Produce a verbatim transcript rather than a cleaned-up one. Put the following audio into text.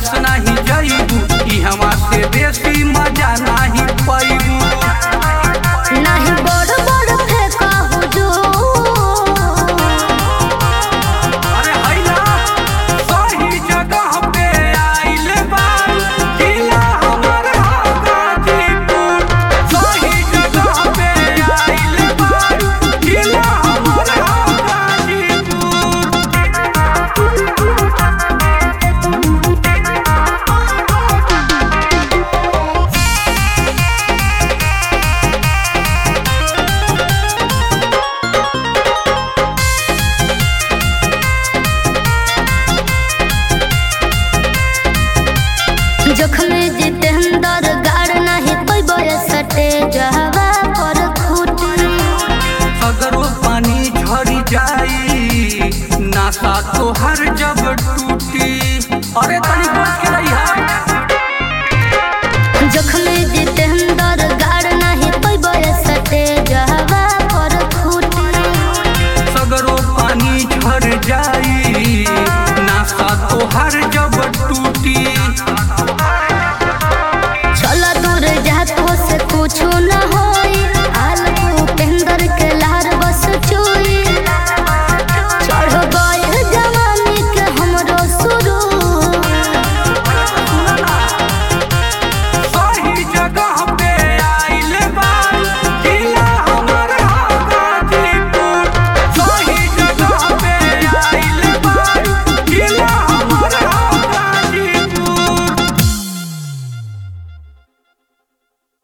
उदास नहीं जइबू, ई हमा से बेसी मजा नहीं पैबू। नहीं बड़ बड़ फेंका हुजूर, अरे हैला सही जगह पे आइल बारू, जिला हमर हा गाजीपुर। सही जगह पे आइल बारू, जिला हमर हा गाजीपुर। जख्म जितेंद्र गाड़ नहीं कोई बरसटे जहवा पर खूटी। अगर वो पानी झरी जाई नासा तोहर जब टूटी। अरे तनी बच के रही जख्म जितेंद्र गाड़ नहीं कोई बरसटे जहवा पर खूटी। अगर वो पानी झर जाई नासा तोहर जब टूटी।